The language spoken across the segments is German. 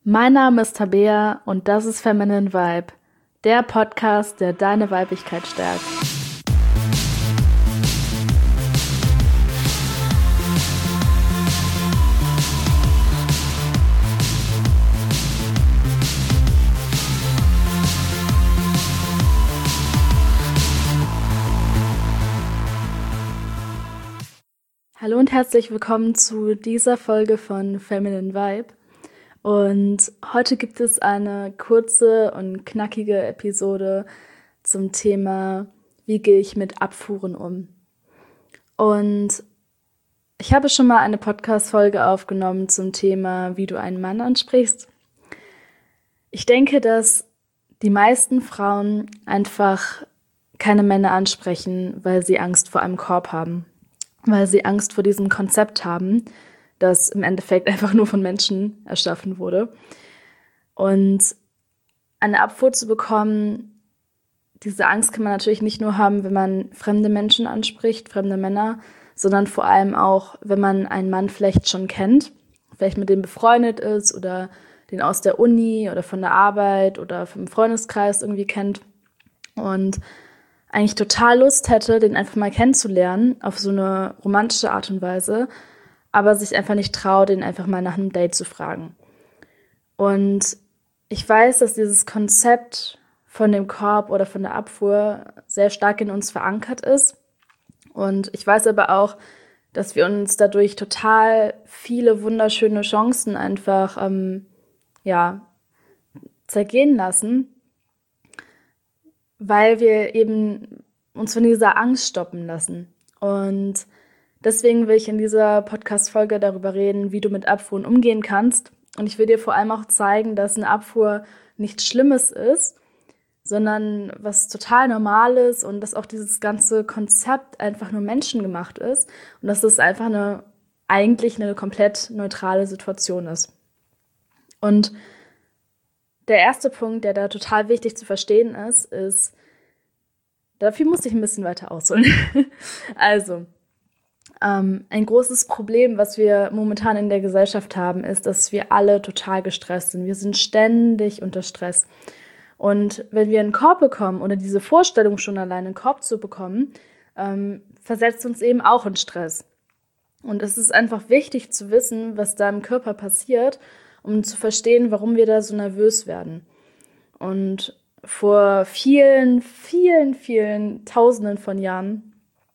Mein Name ist Tabea und das ist Feminine Vibe, der Podcast, der deine Weiblichkeit stärkt. Hallo und herzlich willkommen zu dieser Folge von Feminine Vibe. Und heute gibt es eine kurze und knackige Episode zum Thema, wie gehe ich mit Abfuhren um? Und ich habe schon mal eine Podcast-Folge aufgenommen zum Thema, wie du einen Mann ansprichst. Ich denke, dass die meisten Frauen einfach keine Männer ansprechen, weil sie Angst vor einem Korb haben, weil sie Angst vor diesem Konzept haben, das im Endeffekt einfach nur von Menschen erschaffen wurde. Und eine Abfuhr zu bekommen, diese Angst kann man natürlich nicht nur haben, wenn man fremde Menschen anspricht, fremde Männer, sondern vor allem auch, wenn man einen Mann vielleicht schon kennt, vielleicht mit dem befreundet ist oder den aus der Uni oder von der Arbeit oder vom Freundeskreis irgendwie kennt und eigentlich total Lust hätte, den einfach mal kennenzulernen auf so eine romantische Art und Weise, aber sich einfach nicht traut, den einfach mal nach einem Date zu fragen. Und ich weiß, dass dieses Konzept von dem Korb oder von der Abfuhr sehr stark in uns verankert ist. Und ich weiß aber auch, dass wir uns dadurch total viele wunderschöne Chancen einfach zergehen lassen, weil wir eben uns von dieser Angst stoppen lassen. Und deswegen will ich in dieser Podcast-Folge darüber reden, wie du mit Abfuhren umgehen kannst. Und ich will dir vor allem auch zeigen, dass eine Abfuhr nichts Schlimmes ist, sondern was total Normales und dass auch dieses ganze Konzept einfach nur menschengemacht ist und dass es einfach eigentlich eine komplett neutrale Situation ist. Und der erste Punkt, der da total wichtig zu verstehen ist, dafür muss ich ein bisschen weiter ausholen. Also, ein großes Problem, was wir momentan in der Gesellschaft haben, ist, dass wir alle total gestresst sind. Wir sind ständig unter Stress. Und wenn wir einen Korb bekommen oder diese Vorstellung schon allein, einen Korb zu bekommen, versetzt uns eben auch in Stress. Und es ist einfach wichtig zu wissen, was da im Körper passiert, um zu verstehen, warum wir da so nervös werden. Und vor vielen, vielen, vielen Tausenden von Jahren,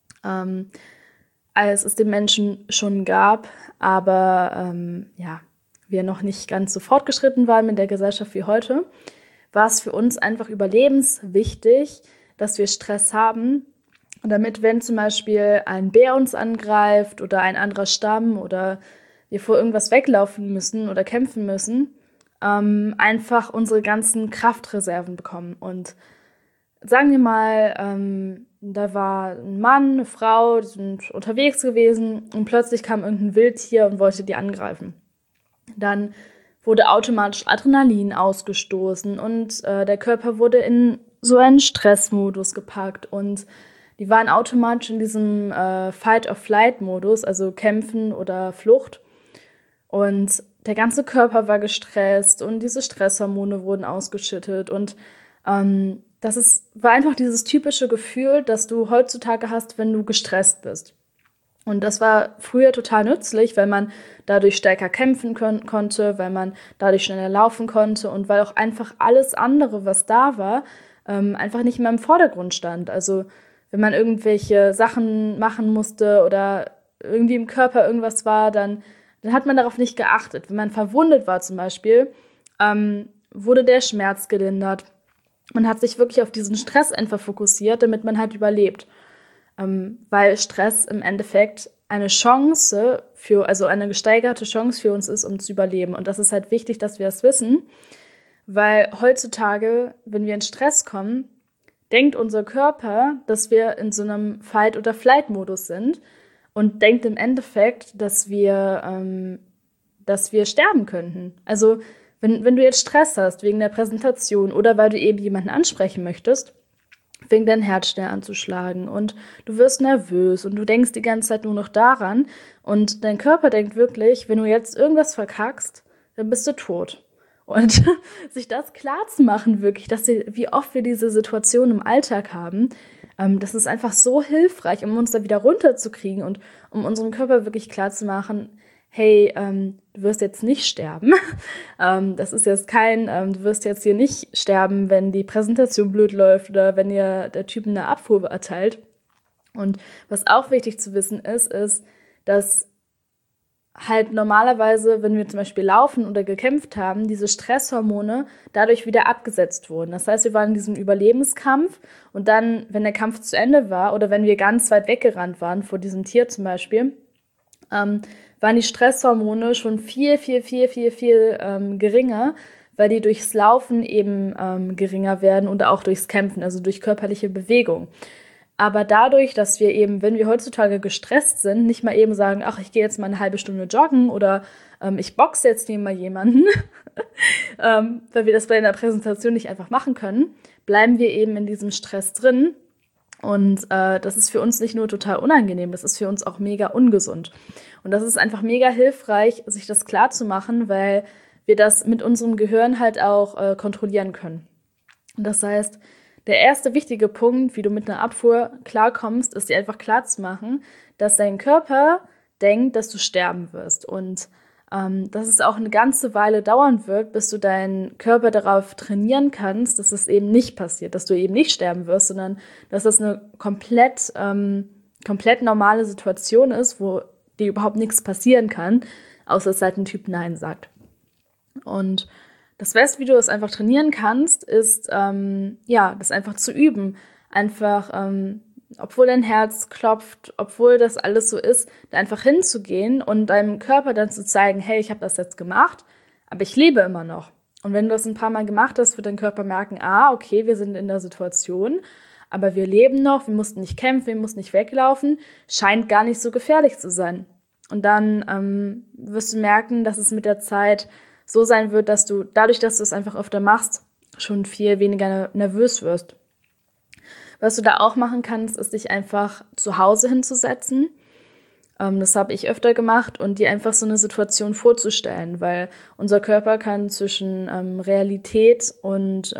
als es den Menschen schon gab, aber wir noch nicht ganz so fortgeschritten waren mit der Gesellschaft wie heute, war es für uns einfach überlebenswichtig, dass wir Stress haben, damit, wenn zum Beispiel ein Bär uns angreift oder ein anderer Stamm oder wir vor irgendwas weglaufen müssen oder kämpfen müssen, einfach unsere ganzen Kraftreserven bekommen. Und sagen wir mal, da war ein Mann, eine Frau, die sind unterwegs gewesen und plötzlich kam irgendein Wildtier und wollte die angreifen. Dann wurde automatisch Adrenalin ausgestoßen und der Körper wurde in so einen Stressmodus gepackt und die waren automatisch in diesem Fight-or-Flight-Modus, also Kämpfen oder Flucht. Und der ganze Körper war gestresst und diese Stresshormone wurden ausgeschüttet und war einfach dieses typische Gefühl, das du heutzutage hast, wenn du gestresst bist. Und das war früher total nützlich, weil man dadurch stärker kämpfen konnte, weil man dadurch schneller laufen konnte und weil auch einfach alles andere, was da war, einfach nicht mehr im Vordergrund stand. Also wenn man irgendwelche Sachen machen musste oder irgendwie im Körper irgendwas war, dann hat man darauf nicht geachtet. Wenn man verwundet war zum Beispiel, wurde der Schmerz gelindert. Man hat sich wirklich auf diesen Stress einfach fokussiert, damit man halt überlebt. Weil Stress im Endeffekt eine gesteigerte Chance für uns ist, um zu überleben. Und das ist halt wichtig, dass wir das wissen, weil heutzutage, wenn wir in Stress kommen, denkt unser Körper, dass wir in so einem Fight- oder Flight-Modus sind und denkt im Endeffekt, dass wir sterben könnten. Also wenn du jetzt Stress hast wegen der Präsentation oder weil du eben jemanden ansprechen möchtest, fängt dein Herz schnell an zu schlagen und du wirst nervös und du denkst die ganze Zeit nur noch daran und dein Körper denkt wirklich, wenn du jetzt irgendwas verkackst, dann bist du tot. Und sich das klar zu machen, wirklich, wie oft wir diese Situation im Alltag haben, das ist einfach so hilfreich, um uns da wieder runterzukriegen und um unserem Körper wirklich klar zu machen, hey, du wirst jetzt nicht sterben. Das ist jetzt du wirst jetzt hier nicht sterben, wenn die Präsentation blöd läuft oder wenn dir der Typ eine Abfuhr erteilt. Und was auch wichtig zu wissen ist, dass halt normalerweise, wenn wir zum Beispiel laufen oder gekämpft haben, diese Stresshormone dadurch wieder abgesetzt wurden. Das heißt, wir waren in diesem Überlebenskampf und dann, wenn der Kampf zu Ende war oder wenn wir ganz weit weggerannt waren vor diesem Tier zum Beispiel, waren die Stresshormone schon viel geringer, weil die durchs Laufen eben geringer werden und auch durchs Kämpfen, also durch körperliche Bewegung. Aber dadurch, dass wir eben, wenn wir heutzutage gestresst sind, nicht mal eben sagen, ach, ich gehe jetzt mal eine halbe Stunde joggen oder ich boxe jetzt neben mal jemanden, weil wir das bei einer Präsentation nicht einfach machen können, bleiben wir eben in diesem Stress drin. Und das ist für uns nicht nur total unangenehm, das ist für uns auch mega ungesund. Und das ist einfach mega hilfreich, sich das klar zu machen, weil wir das mit unserem Gehirn halt auch kontrollieren können. Und das heißt, der erste wichtige Punkt, wie du mit einer Abfuhr klarkommst, ist dir einfach klar zu machen, dass dein Körper denkt, dass du sterben wirst. Und dass es auch eine ganze Weile dauern wird, bis du deinen Körper darauf trainieren kannst, dass es eben nicht passiert, dass du eben nicht sterben wirst, sondern dass das eine komplett normale Situation ist, wo dir überhaupt nichts passieren kann, außer dass halt ein Typ Nein sagt. Und das Beste, wie du das einfach trainieren kannst, ist, das einfach zu üben. Einfach, obwohl dein Herz klopft, obwohl das alles so ist, da einfach hinzugehen und deinem Körper dann zu zeigen, hey, ich habe das jetzt gemacht, aber ich lebe immer noch. Und wenn du das ein paar Mal gemacht hast, wird dein Körper merken, okay, wir sind in der Situation, aber wir leben noch, wir mussten nicht kämpfen, wir mussten nicht weglaufen, scheint gar nicht so gefährlich zu sein. Und dann wirst du merken, dass es mit der Zeit so sein wird, dass du, dadurch, dass du es einfach öfter machst, schon viel weniger nervös wirst. Was du da auch machen kannst, ist dich einfach zu Hause hinzusetzen. Das habe ich öfter gemacht und dir einfach so eine Situation vorzustellen, weil unser Körper kann zwischen Realität und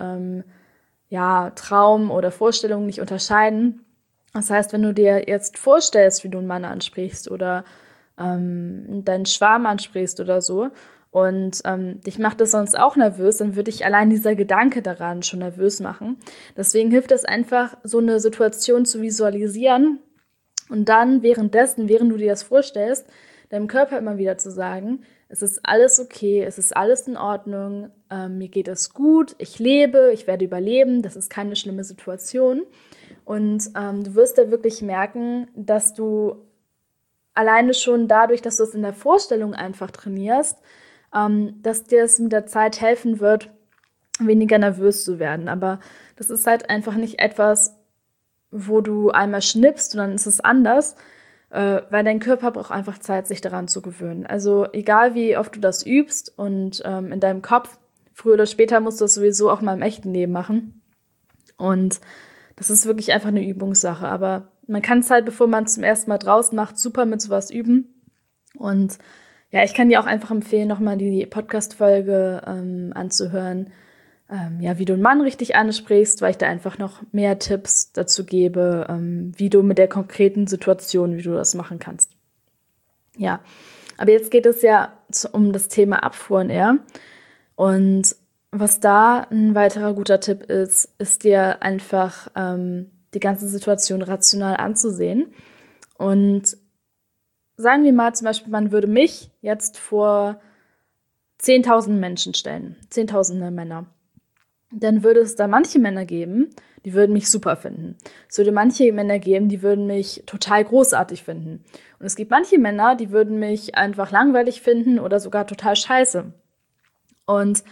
Traum oder Vorstellung nicht unterscheiden. Das heißt, wenn du dir jetzt vorstellst, wie du einen Mann ansprichst oder deinen Schwarm ansprichst oder so, und dich macht das sonst auch nervös, dann würde dich allein dieser Gedanke daran schon nervös machen. Deswegen hilft es einfach, so eine Situation zu visualisieren und dann während du dir das vorstellst, deinem Körper immer wieder zu sagen, es ist alles okay, es ist alles in Ordnung, mir geht es gut, ich lebe, ich werde überleben, das ist keine schlimme Situation. Und du wirst da wirklich merken, dass du alleine schon dadurch, dass du es in der Vorstellung einfach trainierst, dass dir es mit der Zeit helfen wird, weniger nervös zu werden. Aber das ist halt einfach nicht etwas, wo du einmal schnippst und dann ist es anders, weil dein Körper braucht einfach Zeit, sich daran zu gewöhnen. Also egal, wie oft du das übst und in deinem Kopf, früher oder später musst du das sowieso auch mal im echten Leben machen. Und das ist wirklich einfach eine Übungssache. Aber man kann es halt, bevor man es zum ersten Mal draußen macht, super mit sowas üben. Und ja, ich kann dir auch einfach empfehlen, nochmal die Podcast-Folge anzuhören, wie du einen Mann richtig ansprichst, weil ich da einfach noch mehr Tipps dazu gebe, wie du mit der konkreten Situation, wie du das machen kannst. Ja, aber jetzt geht es ja um das Thema Abfuhren eher. Und was da ein weiterer guter Tipp ist dir einfach die ganze Situation rational anzusehen. Und sagen wir mal zum Beispiel, man würde mich jetzt vor 10.000 Menschen stellen, 10.000 Männer. Dann würde es da manche Männer geben, die würden mich super finden. Es würde manche Männer geben, die würden mich total großartig finden. Und es gibt manche Männer, die würden mich einfach langweilig finden oder sogar total scheiße. Und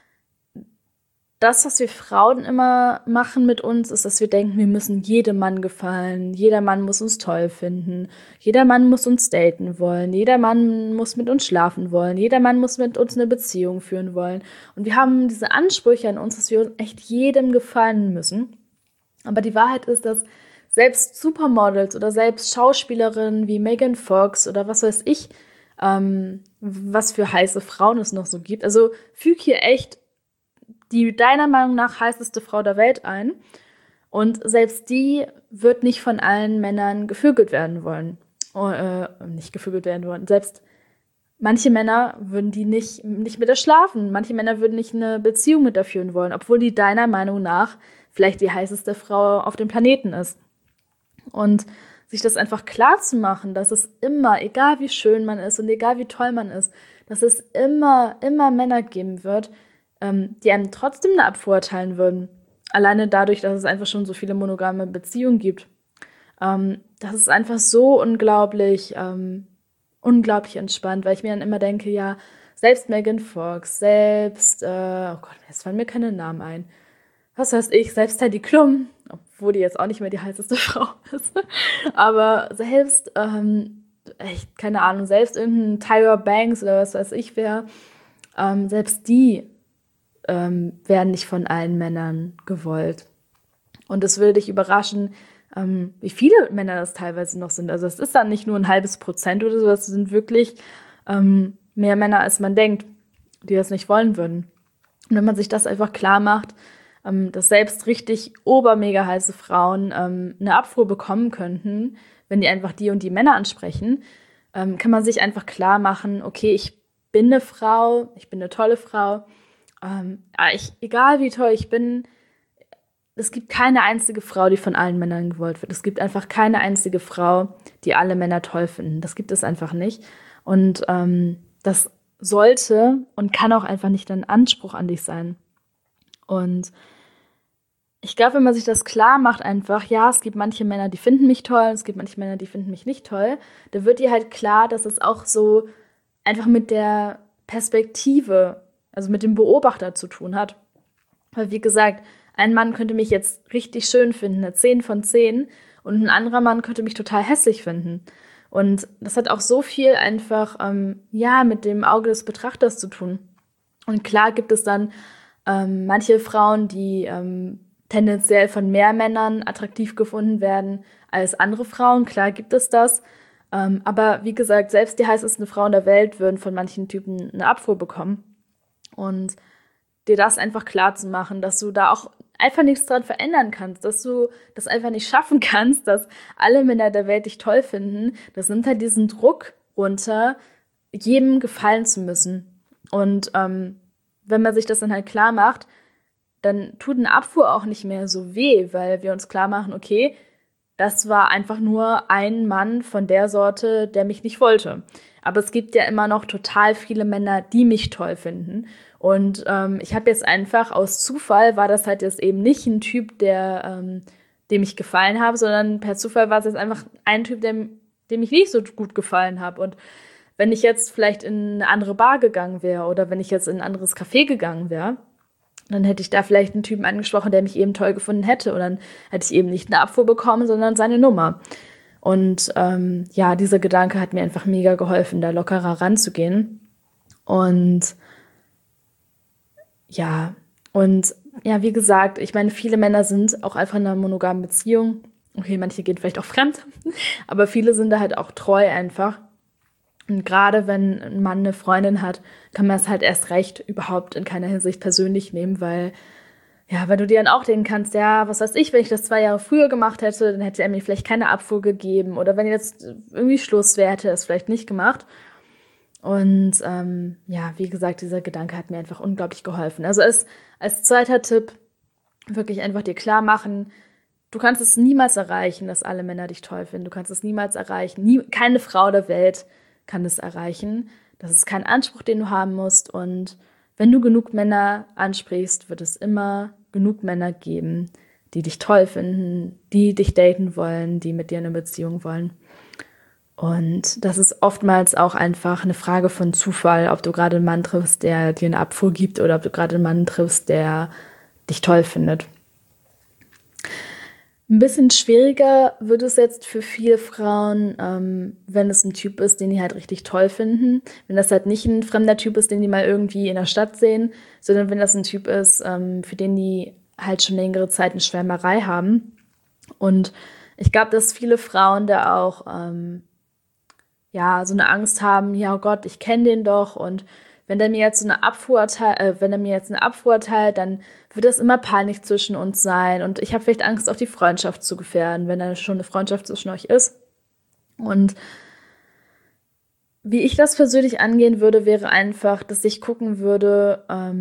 das, was wir Frauen immer machen mit uns, ist, dass wir denken, wir müssen jedem Mann gefallen. Jeder Mann muss uns toll finden. Jeder Mann muss uns daten wollen. Jeder Mann muss mit uns schlafen wollen. Jeder Mann muss mit uns eine Beziehung führen wollen. Und wir haben diese Ansprüche an uns, dass wir echt jedem gefallen müssen. Aber die Wahrheit ist, dass selbst Supermodels oder selbst Schauspielerinnen wie Megan Fox oder was weiß ich, was für heiße Frauen es noch so gibt. Also füg hier echt die deiner Meinung nach heißeste Frau der Welt ein. Und selbst die wird nicht von allen Männern gevögelt werden wollen. Nicht gevögelt werden wollen. Selbst manche Männer würden die nicht mit ihr schlafen. Manche Männer würden nicht eine Beziehung mit ihr führen wollen, obwohl die deiner Meinung nach vielleicht die heißeste Frau auf dem Planeten ist. Und sich das einfach klar zu machen, dass es immer, egal wie schön man ist und egal wie toll man ist, dass es immer Männer geben wird, die einem trotzdem eine Abfuhr erteilen würden. Alleine dadurch, dass es einfach schon so viele monogame Beziehungen gibt. Das ist einfach so unglaublich entspannt, weil ich mir dann immer denke, ja, selbst Megan Fox, selbst, oh Gott, jetzt fallen mir keine Namen ein. Was weiß ich, selbst Heidi Klum, obwohl die jetzt auch nicht mehr die heißeste Frau ist. Aber selbst, keine Ahnung, selbst irgendein Tyra Banks oder was weiß ich wer, selbst die werden nicht von allen Männern gewollt. Und es würde dich überraschen, wie viele Männer das teilweise noch sind. Also es ist dann nicht nur ein halbes Prozent oder so, es sind wirklich mehr Männer, als man denkt, die das nicht wollen würden. Und wenn man sich das einfach klar macht, dass selbst richtig obermega heiße Frauen eine Abfuhr bekommen könnten, wenn die einfach die und die Männer ansprechen, kann man sich einfach klar machen, okay, ich bin eine Frau, ich bin eine tolle Frau, egal wie toll ich bin, es gibt keine einzige Frau, die von allen Männern gewollt wird. Es gibt einfach keine einzige Frau, die alle Männer toll finden. Das gibt es einfach nicht. Und das sollte und kann auch einfach nicht ein Anspruch an dich sein. Und ich glaube, wenn man sich das klar macht einfach, ja, es gibt manche Männer, die finden mich toll, es gibt manche Männer, die finden mich nicht toll, da wird dir halt klar, dass es auch so einfach mit der Perspektive, also mit dem Beobachter zu tun hat. Weil wie gesagt, ein Mann könnte mich jetzt richtig schön finden, eine 10 von 10, und ein anderer Mann könnte mich total hässlich finden. Und das hat auch so viel einfach, mit dem Auge des Betrachters zu tun. Und klar gibt es dann manche Frauen, die tendenziell von mehr Männern attraktiv gefunden werden als andere Frauen. Klar gibt es das. Aber wie gesagt, selbst die heißesten Frauen der Welt würden von manchen Typen eine Abfuhr bekommen. Und dir das einfach klar zu machen, dass du da auch einfach nichts dran verändern kannst, dass du das einfach nicht schaffen kannst, dass alle Männer der Welt dich toll finden, das nimmt halt diesen Druck runter, jedem gefallen zu müssen. Und wenn man sich das dann halt klar macht, dann tut eine Abfuhr auch nicht mehr so weh, weil wir uns klar machen, okay, das war einfach nur ein Mann von der Sorte, der mich nicht wollte. Aber es gibt ja immer noch total viele Männer, die mich toll finden. Und ich habe jetzt einfach aus Zufall, war das halt jetzt eben nicht ein Typ, dem ich gefallen habe, sondern per Zufall war es jetzt einfach ein Typ, dem ich nicht so gut gefallen habe. Und wenn ich jetzt vielleicht in eine andere Bar gegangen wäre oder wenn ich jetzt in ein anderes Café gegangen wäre, dann hätte ich da vielleicht einen Typen angesprochen, der mich eben toll gefunden hätte. Und dann hätte ich eben nicht eine Abfuhr bekommen, sondern seine Nummer. Und dieser Gedanke hat mir einfach mega geholfen, da lockerer ranzugehen. Und wie gesagt, ich meine, viele Männer sind auch einfach in einer monogamen Beziehung. Okay, manche gehen vielleicht auch fremd, aber viele sind da halt auch treu einfach. Und gerade wenn ein Mann eine Freundin hat, kann man es halt erst recht überhaupt in keiner Hinsicht persönlich nehmen, weil du dir dann auch denken kannst, ja, was weiß ich, wenn ich das 2 Jahre früher gemacht hätte, dann hätte er mir vielleicht keine Abfuhr gegeben. Oder wenn jetzt irgendwie Schluss wäre, hätte er es vielleicht nicht gemacht. Und wie gesagt, dieser Gedanke hat mir einfach unglaublich geholfen. Also als zweiter Tipp, wirklich einfach dir klar machen, du kannst es niemals erreichen, dass alle Männer dich toll finden. Du kannst es niemals erreichen. Keine Frau der Welt kann es erreichen. Das ist kein Anspruch, den du haben musst. Und wenn du genug Männer ansprichst, wird es immer genug Männer geben, die dich toll finden, die dich daten wollen, die mit dir eine Beziehung wollen. Und das ist oftmals auch einfach eine Frage von Zufall, ob du gerade einen Mann triffst, der dir eine Abfuhr gibt, oder ob du gerade einen Mann triffst, der dich toll findet. Ein bisschen schwieriger wird es jetzt für viele Frauen, wenn es ein Typ ist, den die halt richtig toll finden. Wenn das halt nicht ein fremder Typ ist, den die mal irgendwie in der Stadt sehen, sondern wenn das ein Typ ist, für den die halt schon längere Zeit eine Schwärmerei haben. Und ich glaube, dass viele Frauen da auch so eine Angst haben, ja, oh Gott, ich kenne den doch und wenn der mir jetzt so eine Abfuhr erteilt, dann wird das immer peinlich zwischen uns sein und ich habe vielleicht Angst, auch die Freundschaft zu gefährden, wenn da schon eine Freundschaft zwischen euch ist. Und wie ich das persönlich angehen würde, wäre einfach, dass ich gucken würde,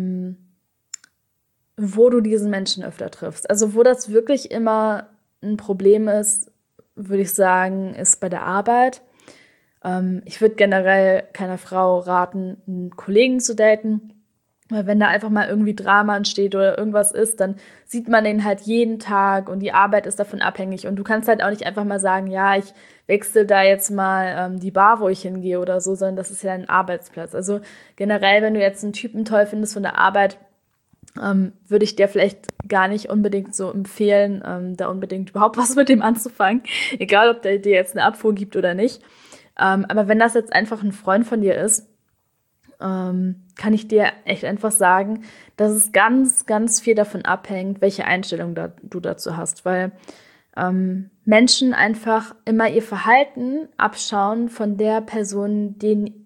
wo du diesen Menschen öfter triffst. Also wo das wirklich immer ein Problem ist, würde ich sagen, ist bei der Arbeit. Ich würde generell keiner Frau raten, einen Kollegen zu daten, weil wenn da einfach mal irgendwie Drama entsteht oder irgendwas ist, dann sieht man den halt jeden Tag und die Arbeit ist davon abhängig. Und du kannst halt auch nicht einfach mal sagen, ja, ich wechsle da jetzt mal die Bar, wo ich hingehe oder so, sondern das ist ja ein Arbeitsplatz. Also generell, wenn du jetzt einen Typen toll findest von der Arbeit, würde ich dir vielleicht gar nicht unbedingt so empfehlen, da unbedingt überhaupt was mit dem anzufangen. Egal, ob der dir jetzt eine Abfuhr gibt oder nicht. Aber wenn das jetzt einfach ein Freund von dir ist, kann ich dir echt einfach sagen, dass es ganz, ganz viel davon abhängt, welche Einstellung du dazu hast. Weil Menschen einfach immer ihr Verhalten abschauen von der Person,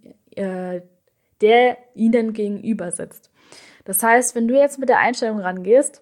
der ihnen gegenüber sitzt. Das heißt, wenn du jetzt mit der Einstellung rangehst,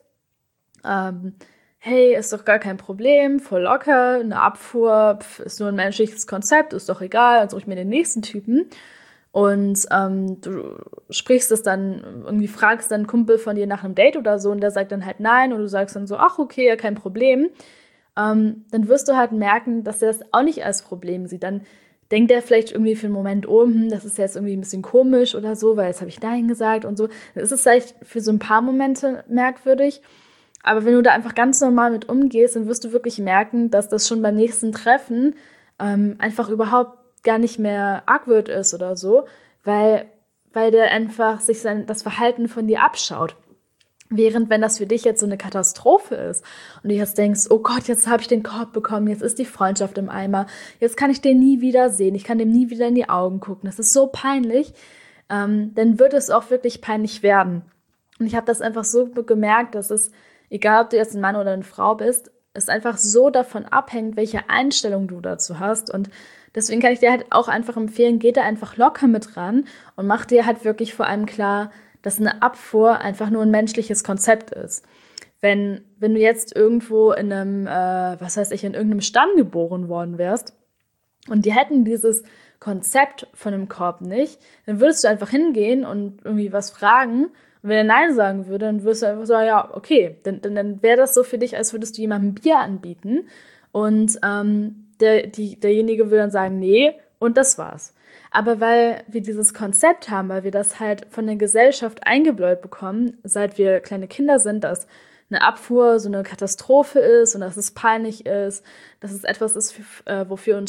hey, ist doch gar kein Problem, voll locker, eine Abfuhr, ist nur ein menschliches Konzept, ist doch egal, dann suche ich mir den nächsten Typen. Und du sprichst es dann, irgendwie fragst dann einen Kumpel von dir nach einem Date oder so und der sagt dann halt nein und du sagst dann so, ach okay, ja, kein Problem. Dann wirst du halt merken, dass er das auch nicht als Problem sieht. Dann denkt er vielleicht irgendwie für einen Moment, oh, das ist jetzt irgendwie ein bisschen komisch oder so, weil jetzt habe ich Nein gesagt und so. Dann ist es vielleicht für so ein paar Momente merkwürdig. Aber wenn du da einfach ganz normal mit umgehst, dann wirst du wirklich merken, dass das schon beim nächsten Treffen einfach überhaupt gar nicht mehr argwöhnt ist oder so, weil der einfach sich das Verhalten von dir abschaut. Während, wenn das für dich jetzt so eine Katastrophe ist und du jetzt denkst, oh Gott, jetzt habe ich den Korb bekommen, jetzt ist die Freundschaft im Eimer, jetzt kann ich den nie wieder sehen, ich kann dem nie wieder in die Augen gucken, das ist so peinlich, dann wird es auch wirklich peinlich werden. Und ich habe das einfach so gemerkt, dass es, egal ob du jetzt ein Mann oder eine Frau bist, es einfach so davon abhängt, welche Einstellung du dazu hast. Und deswegen kann ich dir halt auch einfach empfehlen, geh da einfach locker mit ran und mach dir halt wirklich vor allem klar, dass eine Abfuhr einfach nur ein menschliches Konzept ist. Wenn du jetzt irgendwo in einem, in irgendeinem Stamm geboren worden wärst und die hätten dieses Konzept von einem Korb nicht, dann würdest du einfach hingehen und irgendwie was fragen. Und wenn er Nein sagen würde, dann würdest du einfach sagen, ja, okay, dann wäre das so für dich, als würdest du jemandem Bier anbieten und derjenige würde dann sagen, nee, und das war's. Aber weil wir dieses Konzept haben, weil wir das halt von der Gesellschaft eingebläut bekommen, seit wir kleine Kinder sind, dass eine Abfuhr so eine Katastrophe ist und dass es peinlich ist, dass es etwas ist, wofür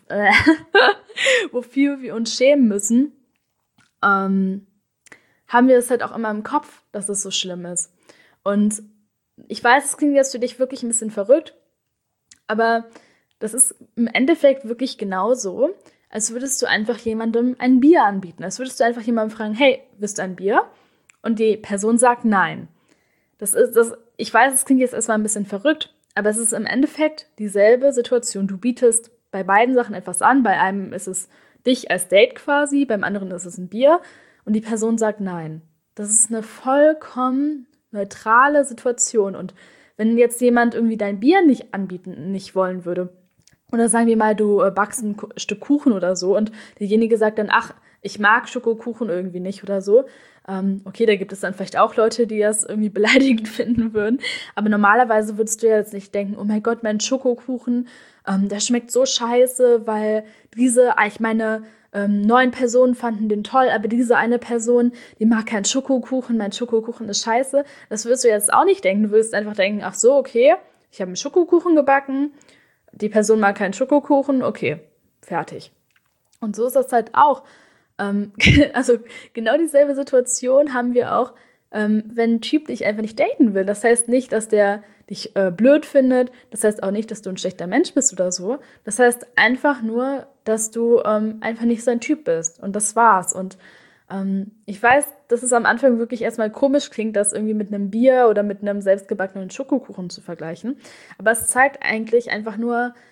wir uns schämen müssen, haben wir es halt auch immer im Kopf, dass es so schlimm ist. Und ich weiß, es klingt jetzt für dich wirklich ein bisschen verrückt, aber das ist im Endeffekt wirklich genauso, als würdest du einfach jemandem ein Bier anbieten. Als würdest du einfach jemandem fragen, hey, willst du ein Bier? Und die Person sagt nein. Ich weiß, es klingt jetzt erstmal ein bisschen verrückt, aber es ist im Endeffekt dieselbe Situation. Du bietest bei beiden Sachen etwas an. Bei einem ist es dich als Date quasi, beim anderen ist es ein Bier und die Person sagt nein. Das ist eine vollkommen neutrale Situation. Und wenn jetzt jemand irgendwie dein Bier nicht wollen würde, oder sagen wir mal, du backst ein Stück Kuchen oder so und derjenige sagt dann, ach, ich mag Schokokuchen irgendwie nicht oder so. Okay, da gibt es dann vielleicht auch Leute, die das irgendwie beleidigend finden würden. Aber normalerweise würdest du ja jetzt nicht denken, oh mein Gott, mein Schokokuchen, der schmeckt so scheiße, weil meine 9 Personen fanden den toll, aber diese eine Person, die mag keinen Schokokuchen, mein Schokokuchen ist scheiße. Das würdest du jetzt auch nicht denken. Du würdest einfach denken, ach so, okay, ich habe einen Schokokuchen gebacken, die Person mag keinen Schokokuchen, okay, fertig. Und so ist das halt auch. Also genau dieselbe Situation haben wir auch, wenn ein Typ dich einfach nicht daten will. Das heißt nicht, dass der dich blöd findet. Das heißt auch nicht, dass du ein schlechter Mensch bist oder so. Das heißt einfach nur, dass du einfach nicht sein Typ bist. Und das war's. Und ich weiß, dass es am Anfang wirklich erstmal komisch klingt, das irgendwie mit einem Bier oder mit einem selbstgebackenen Schokokuchen zu vergleichen. Aber es zeigt eigentlich einfach nur,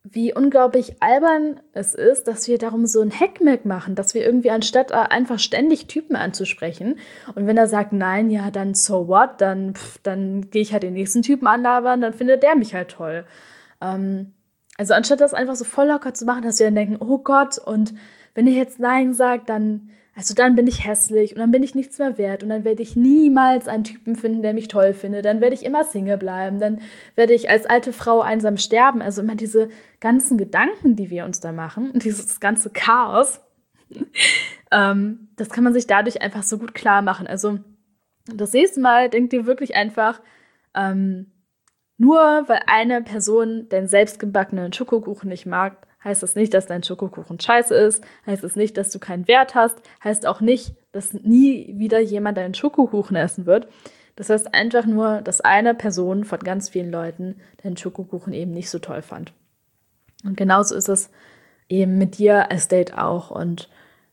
wie unglaublich albern es ist, dass wir darum so ein Hackmack machen, dass wir irgendwie anstatt einfach ständig Typen anzusprechen und wenn er sagt, nein, ja, dann so what, dann gehe ich halt den nächsten Typen anlabern, dann findet der mich halt toll. Also anstatt das einfach so voll locker zu machen, dass wir dann denken, oh Gott, und wenn ihr jetzt Nein sagt, dann bin ich hässlich und dann bin ich nichts mehr wert und dann werde ich niemals einen Typen finden, der mich toll findet. Dann werde ich immer Single bleiben, dann werde ich als alte Frau einsam sterben. Also immer diese ganzen Gedanken, die wir uns da machen und dieses ganze Chaos, das kann man sich dadurch einfach so gut klar machen. Also das nächste Mal denkt ihr wirklich einfach, nur weil eine Person den selbstgebackenen Schokokuchen nicht mag, heißt das nicht, dass dein Schokokuchen scheiße ist, heißt es nicht, dass du keinen Wert hast, heißt auch nicht, dass nie wieder jemand deinen Schokokuchen essen wird. Das heißt einfach nur, dass eine Person von ganz vielen Leuten deinen Schokokuchen eben nicht so toll fand. Und genauso ist es eben mit dir als Date auch. Und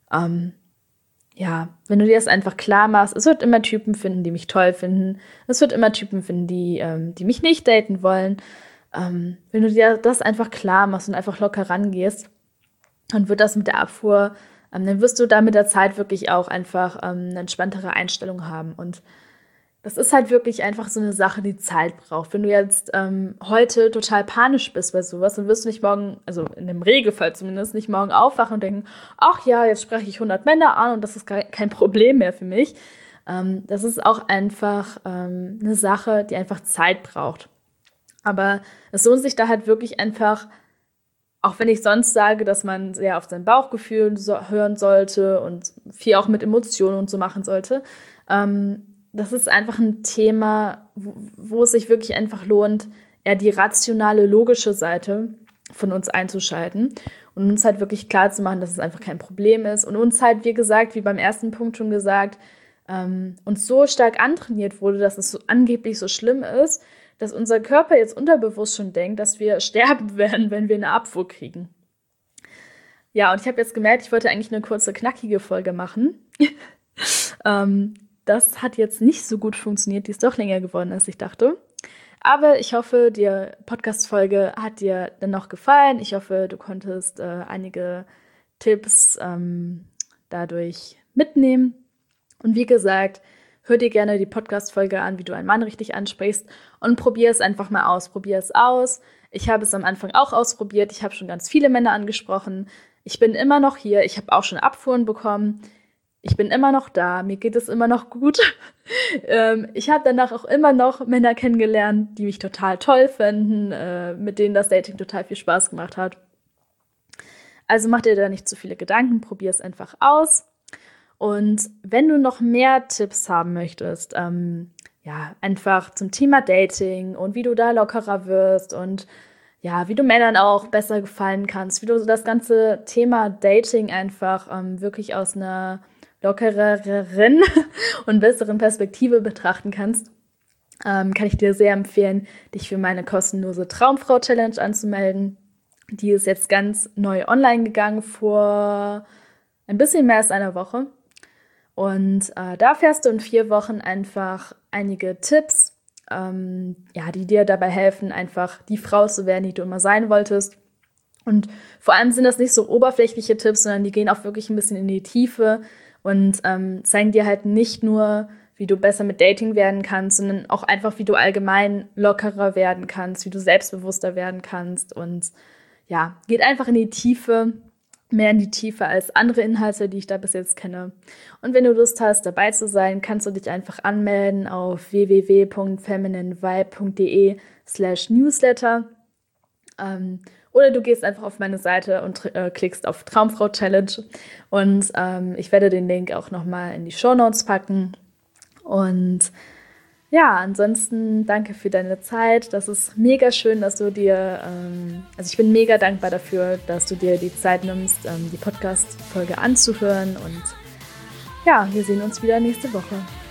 wenn du dir das einfach klar machst, es wird immer Typen finden, die mich toll finden. Es wird immer Typen finden, die mich nicht daten wollen. Wenn du dir das einfach klar machst und einfach locker rangehst, dann wird das mit der Abfuhr, dann wirst du da mit der Zeit wirklich auch einfach eine entspanntere Einstellung haben. Und das ist halt wirklich einfach so eine Sache, die Zeit braucht. Wenn du jetzt heute total panisch bist bei sowas, dann wirst du nicht morgen, also in dem Regelfall zumindest, nicht morgen aufwachen und denken, ach ja, jetzt spreche ich 100 Männer an und das ist kein Problem mehr für mich. Das ist auch einfach eine Sache, die einfach Zeit braucht. Aber es lohnt sich da halt wirklich einfach, auch wenn ich sonst sage, dass man sehr auf sein Bauchgefühl hören sollte und viel auch mit Emotionen und so machen sollte, das ist einfach ein Thema, wo es sich wirklich einfach lohnt, eher die rationale, logische Seite von uns einzuschalten und uns halt wirklich klar zu machen, dass es einfach kein Problem ist und uns halt, wie gesagt, wie beim ersten Punkt schon gesagt, uns so stark antrainiert wurde, dass es so angeblich so schlimm ist, dass unser Körper jetzt unterbewusst schon denkt, dass wir sterben werden, wenn wir eine Abfuhr kriegen. Ja, und ich habe jetzt gemerkt, ich wollte eigentlich eine kurze, knackige Folge machen. Das hat jetzt nicht so gut funktioniert, die ist doch länger geworden, als ich dachte. Aber ich hoffe, die Podcast-Folge hat dir dennoch gefallen. Ich hoffe, du konntest einige Tipps dadurch mitnehmen. Und wie gesagt, hör dir gerne die Podcast-Folge an, wie du einen Mann richtig ansprichst und probier es einfach mal aus. Probier es aus. Ich habe es am Anfang auch ausprobiert. Ich habe schon ganz viele Männer angesprochen. Ich bin immer noch hier. Ich habe auch schon Abfuhren bekommen. Ich bin immer noch da. Mir geht es immer noch gut. Ich habe danach auch immer noch Männer kennengelernt, die mich total toll finden, mit denen das Dating total viel Spaß gemacht hat. Also mach dir da nicht zu viele Gedanken. Probier es einfach aus. Und wenn du noch mehr Tipps haben möchtest, einfach zum Thema Dating und wie du da lockerer wirst und ja, wie du Männern auch besser gefallen kannst, wie du das ganze Thema Dating einfach wirklich aus einer lockereren und besseren Perspektive betrachten kannst, kann ich dir sehr empfehlen, dich für meine kostenlose Traumfrau-Challenge anzumelden. Die ist jetzt ganz neu online gegangen vor ein bisschen mehr als einer Woche. Und da erfährst du in 4 Wochen einfach einige Tipps, die dir dabei helfen, einfach die Frau zu werden, die du immer sein wolltest. Und vor allem sind das nicht so oberflächliche Tipps, sondern die gehen auch wirklich ein bisschen in die Tiefe und zeigen dir halt nicht nur, wie du besser mit Dating werden kannst, sondern auch einfach, wie du allgemein lockerer werden kannst, wie du selbstbewusster werden kannst. Und ja, geht einfach in die Tiefe. Mehr in die Tiefe als andere Inhalte, die ich da bis jetzt kenne. Und wenn du Lust hast, dabei zu sein, kannst du dich einfach anmelden auf www.femininevibe.de/newsletter. Oder du gehst einfach auf meine Seite und klickst auf Traumfrau Challenge. Und ich werde den Link auch nochmal in die Shownotes packen. Und ja, ansonsten danke für deine Zeit. Das ist mega schön, dass du dir, ich bin mega dankbar dafür, dass du dir die Zeit nimmst, die Podcast-Folge anzuhören. Und ja, wir sehen uns wieder nächste Woche.